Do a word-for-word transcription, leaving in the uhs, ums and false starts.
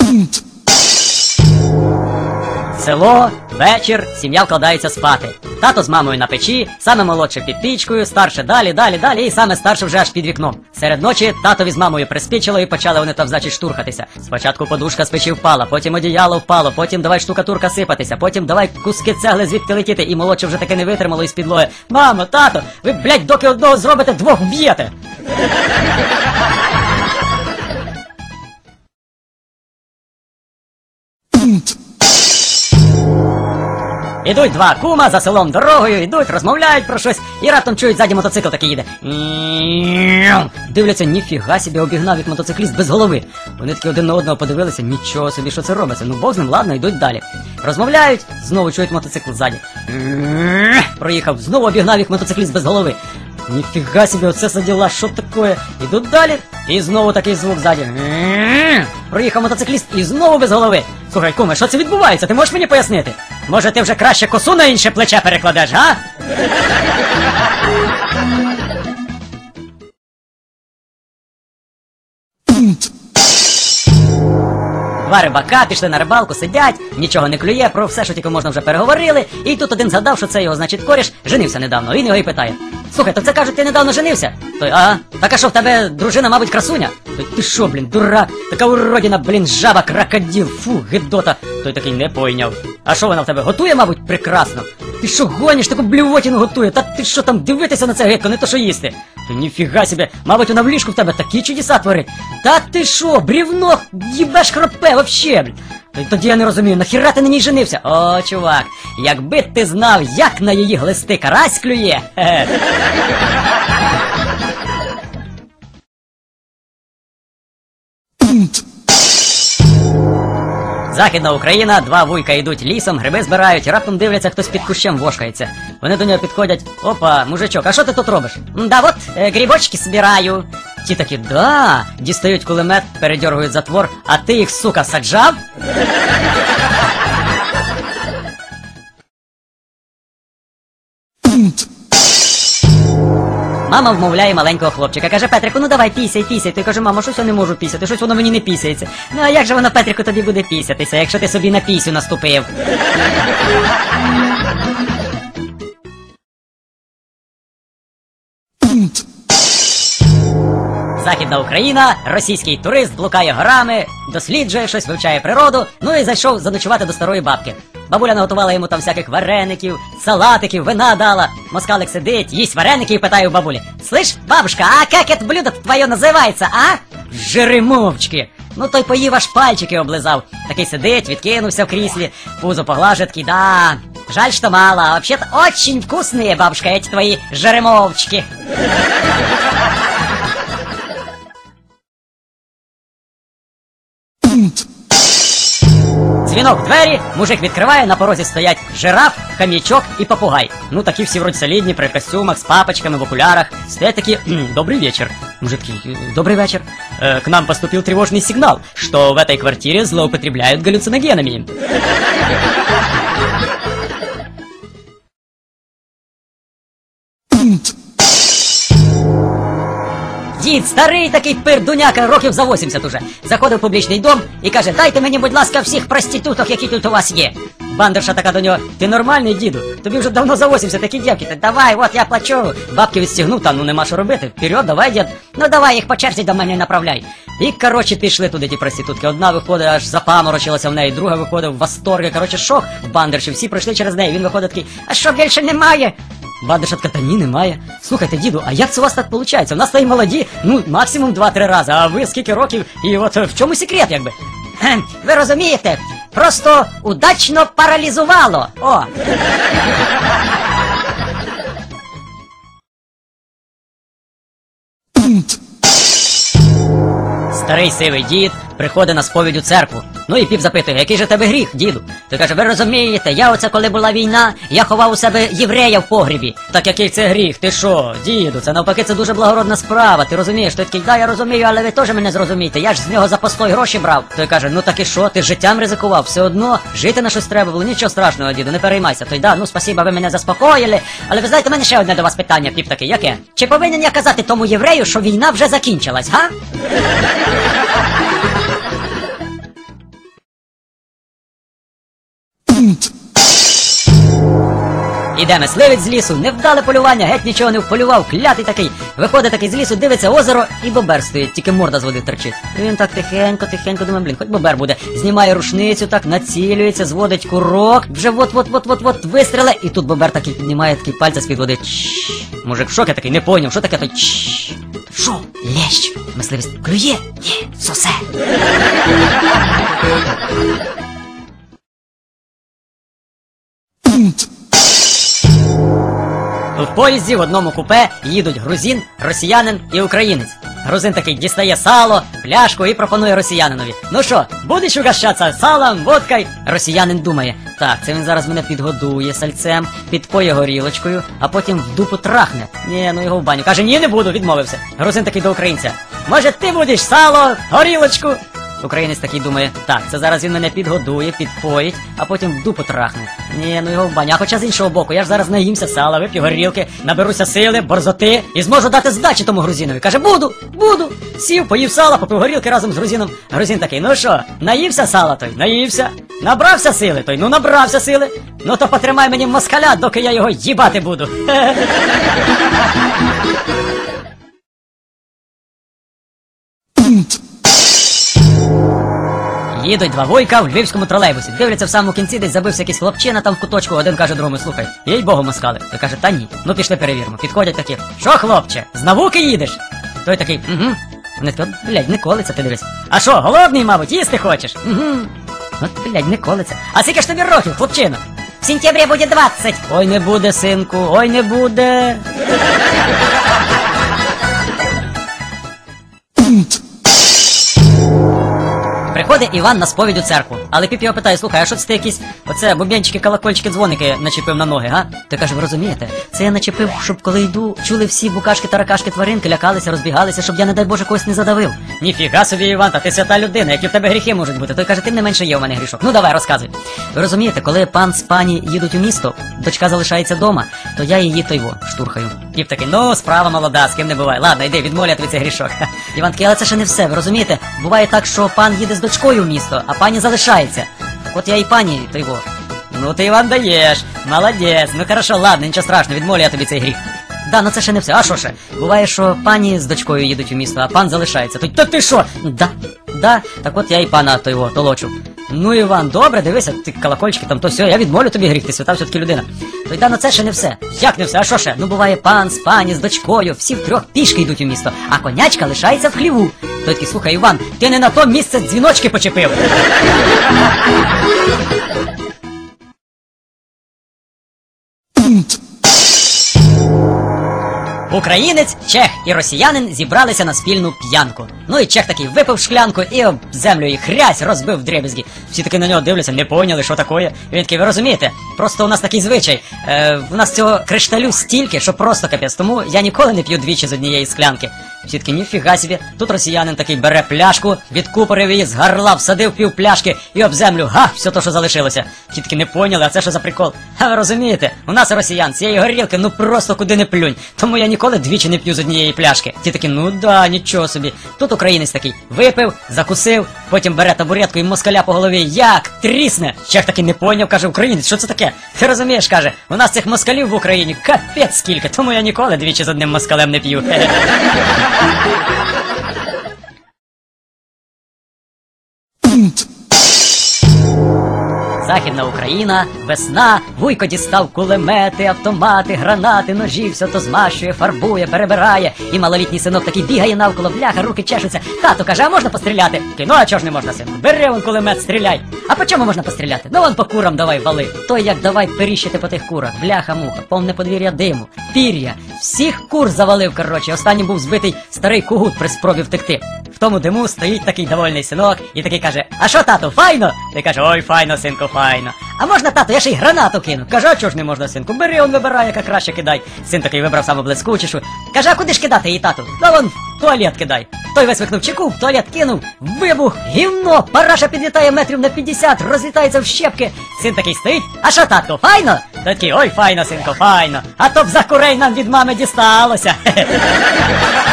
Село, вечір, сім'я вкладається спати. Тато з мамою на печі, саме молодше під пічкою, старше далі, далі, далі, і саме старше вже аж під вікном. Серед ночі татові з мамою приспічило і почали вони там, значить, штурхатися. Спочатку подушка з печі впала, потім одіяло впало, потім давай штукатурка сипатися, потім давай куски цегли звідти летіти, і молодше вже таки не витримало із підлоги. Мамо, тато, ви, блядь, доки одного зробите, двох вб'єте! Ідуть два кума за селом дорогою, ідуть, розмовляють про щось, і раптом чують, ззаді мотоцикл такий їде. Дивляться, ніфіга собі, обігнав їх мотоцикліст без голови. Вони таки один на одного подивилися, нічого собі, що це робиться. Ну бог з ним, ладно, йдуть далі. Розмовляють, знову чують мотоцикл ззаді. Проїхав, знову обігнав їх мотоцикліст без голови. Ніфіга собі, оце за діла, що таке? Ідуть далі, і знову такий звук ззаді. Проїхав мотоцикліст і знову без голови. Слухай, куме, що це відбувається? Ти можеш мені пояснити? Може, ти вже краще косу на інше плече перекладеш, га? Два рибака пішли на рибалку, сидять, нічого не клює, про все, що тільки можна, вже переговорили, і тут один згадав, що це його, значить, коріш, женився недавно. Він його і питає: слухай, то це, кажуть, ти недавно женився? Той: ага. Так а що, в тебе дружина, мабуть, красуня? Той: ти що, блін, дурак, така уродина, блін, жаба, крокодил, фу, гидота. Той такий: не пойняв. А що вона в тебе, готує, мабуть, прекрасно? Ти що гониш, таку блювотіну готує? Та ти що там дивитися на це гидко, не то що їсти? То ніфіга себе, мабуть, вона в ліжку в тебе такі чудеса творить. Та ти що, брівно, їбеш хропе вообще, блін. Тоді я не розумію, нахіра ти на ній женився? О, чувак, якби ти знав, як на її глисти карась клює. Західна Україна, два вуйка йдуть лісом, гриби збирають, раптом дивляться, хтось під кущем вошкається. Вони до нього підходять: опа, мужичок, а що ти тут робиш? Да вот, е, грибочки збираю. Ті такі: да, дістають кулемет, передьоргують затвор, а ти їх, сука, саджав? Мама вмовляє маленького хлопчика, каже: Петрику, ну давай пісяй, пісяй. Той каже: мамо, щось я не можу пісяти, щось воно мені не пісяється. Ну а як же воно, Петрику, тобі буде пісятися, якщо ти собі на пісю наступив? Західна Україна, російський турист блукає горами, досліджує щось, вивчає природу, ну і зайшов заночувати до старої бабки. Бабуля наготувала йому там всяких вареників, салатиків, вина дала. Москалик сидить, їсть вареники і питає у бабулі: слышь, бабушка, а как это блюдо твое называется, а? Жеремовчки. Ну той поїв, аж пальчики облизав. Такий сидить, відкинувся в кріслі, пузо поглажує, такий: да, жаль, что мало, а вообще-то очень вкусные, бабушка, эти твои жеремовчики. Дзвінок в двері, мужик відкриває, на порозі стоять жираф, хам'ячок і попугай. Ну такі всі вроді солідні, при костюмах, з папочками, в окулярах. Стоять такі: добрый вечер. Мужик такий: добрый вечер. Э, к нам поступил тревожный сигнал, что в этой квартире злоупотребляют галлюциногенами. Дід старий такий пирдуняка, років за вісімдесят уже. Заходив в публічний дом і каже: дайте мені, будь ласка, всіх проституток, які тут у вас є. Бандерша така до нього: ти нормальний, діду? Тобі вже давно за вісімдесят, такі дівки. Та давай, от я плачу. Бабки відстігнув, та ну нема що робити. Вперед, давай, дід. Ну давай, їх по черзі до мене направляй. І, коротше, пішли туди ті проститутки. Одна виходить, аж запаморочилася в неї, друга виходить в восторгі. Коротше, шок в бандерші, всі пройшли через неї. Він виходить такий: а що, більше немає? Бандерша така: та ні, немає. Слухайте, діду, а як це у вас так виходить? У нас та й молоді, ну, максимум два-три рази, а ви скільки років, і от в чому секрет, якби? Хм, ви розумієте, просто удачно паралізувало, о! Старий сивий дід приходить на сповідь у церкву. Ну і піп запитує: який же тебе гріх, діду? Той каже: ви розумієте, я оце, коли була війна, я ховав у себе єврея в погрібі. Так який це гріх? Ти що, діду? Це навпаки, це дуже благородна справа. Ти розумієш? Той такий: да, я розумію, але ви теж мене зрозумієте. Я ж з нього за постой гроші брав. Той каже: ну так і що? Ти життям ризикував. Все одно жити на щось треба було. Нічого страшного, діду, не переймайся. Той: да, ну спасіба, ви мене заспокоїли. Але ви знаєте, в мене ще одне до вас питання. Піп такий: яке? Чи повинен я казати тому єврею, що війна вже закінчилась, га? Іде мисливець з лісу, невдале полювання, геть нічого не вполював, клятий такий. Виходить такий з лісу, дивиться озеро, і бобер стоїть, тільки морда з води торчить. І він так тихенько, тихенько думає, блін, хоч бобер буде. Знімає рушницю, так, націлюється, зводить курок, вже вот-вот-вот-вот-вот вистріле, і тут бобер такий піднімає такий пальця з-під води. Чш. Мужик в шокі такий, не поняв, що таке той чш. Що? Лещ. Мисливець клює? Ні, сосе. В поїзді в одному купе їдуть грузин, росіянин і українець. Грузин такий дістає сало, пляшку і пропонує росіянинові. Ну що, будеш угощатися салом, водкою? Росіянин думає, так, це він зараз мене підгодує сальцем, підпоє горілочкою, а потім в дупу трахне. Ні, ну його в баню. Каже, ні, не буду, відмовився. Грузин такий до українця. Може ти будеш сало, горілочку? Українець такий думає, так, це зараз він мене підгодує, підпоїть, а потім в дупу трахне. Ні, ну його в баню. А хоча з іншого боку, я ж зараз наїмся сала, вип'ю горілки, наберуся сили, борзоти і зможу дати здачі тому грузинові. Каже, буду, буду. Сів, поїв сала, попив горілки разом з грузином. Грузин такий, ну що, наївся сала той? Наївся. Набрався сили той? Ну набрався сили. Ну то потримай мені москаля, доки я його їбати буду. Їдуть два вуйка в львівському тролейбусі. Дивляться в самому кінці, десь забився якийсь хлопчина там в куточку. Один каже другому, слухай, їй богу москали. Той каже, та ні. Ну пішли перевіримо. Підходять такі, що хлопче, з науки їдеш? Той такий, угу. Вони такі, от, блядь, не колиться, ти дивись. А що, голодний, мабуть, їсти хочеш? Угу. От, блядь, не колиться. А скільки ж тобі років, хлопчина? В сентябрі буде двадцять. Ой, не буде, синку, ой, не буде. Приходить Іван на сповідь у церкву, але піп його питає, слухай, а що це ти якісь, оце, бубенчики, колокольчики, дзвоники начепив на ноги, га? Той каже, ви розумієте, це я начепив, щоб коли йду, чули всі букашки, таракашки, тваринки, лякалися, розбігалися, щоб я, не дай Боже, когось не задавив. Ніфіга собі, Іван, та ти свята людина, які в тебе гріхи можуть бути. Той каже, тим не менше є у мене грішок. Ну давай, розказуй. Ви розумієте, коли пан з пані їдуть у місто, дочка залишається вдома, то я її тойво штурхаю. Піп такий, ну, справа молода, з ким не буває. Ладно, йди, відмовляй тобі цей грішок. Іван такий, але це ще не все, ви розумієте? Буває так, що пан їде з дочкою в місто, а пані залишається. Так от я і пані тойво. Ну ти, Іван, даєш. Молодець. Ну хорошо, ладно, нічого страшного, відмовляю я тобі цей гріх. Да, ну це ще не все. А що ще? Буває, що пані з дочкою їдуть у місто, а пан залишається. Та ти що? Да, да. Так от я і пана тойво толочу. Ну, Іван, добре, дивися, ти колокольчики там, то все, я відмолю тобі гріх, ти свята все-таки людина. То й да, ну це ще не все. Як не все? А що ще? Ну буває пан з пані, з дочкою, всі втрьох пішки йдуть у місто, а конячка лишається в хліву. Той такий, слухай, Іван, ти не на то місце дзвіночки почепив. Українець, чех і росіянин зібралися на спільну п'янку. Ну і чех такий випив шклянку і об землю її хрясь розбив вдребезги. Всі таки на нього дивляться, не поняли, що таке. Він такий, ви розумієте, просто у нас такий звичай. Е, у нас цього кришталю стільки, що просто капець. Тому я ніколи не п'ю двічі з однієї склянки. Всі таки, ніфіга собі. Тут росіянин такий бере пляшку, відкупорив її, з горла всадив пів пляшки і об землю, га, все то, що залишилося. Всі таки не поняли, а це що за прикол? А ви розумієте, у нас росіян цієї горілки, ну просто куди не плюнь. Тому я ніколи двічі не п'ю з однієї пляшки. Ті такі, ну да, нічого собі. Тут українець такий, випив, закусив, потім бере табуретку і москаля по голові, як трісне. Чех таки не поняв, каже, українець, що це таке? Ти розумієш, каже, у нас цих москалів в Україні капець скільки, тому я ніколи двічі з одним москалем не п'ю. Західна Україна, весна, вуйко дістав кулемети, автомати, гранати, ножі, все то змащує, фарбує, перебирає. І малолітній синок такий бігає навколо, бляха, руки чешуться. Тато каже, а можна постріляти? Такий, ну а чого ж не можна, синку? Бери вон кулемет, стріляй. А по чому можна постріляти? Ну вон по курам давай вали. Той як давай періщити по тих курах, бляха-муха, повне подвір'я диму, пір'я. Всіх кур завалив, коротше. Останнім був збитий старий кугут при спробі втекти. В тому диму стоїть такий довольний синок і такий каже, а що, тату, файно? Той каже, ой, файно, синку, файно. А можна, тато, я ще й гранату кину. Каже, а чого ж не можна, синку? Бери, он вибирай, яка краще кидай. Син такий вибрав саму блискучішу. Каже, а куди ж кидати її, тату? Да вон в туалет кидай. Той висвихнув чеку, в туалет кинув, вибух, гівно, параша підлітає метрів на п'ятдесят, розлітається в щепки. Син такий стоїть, а що, тату, файно? Той такий, ой, файно, синку, файно. А то б за курей нам від мами дісталося.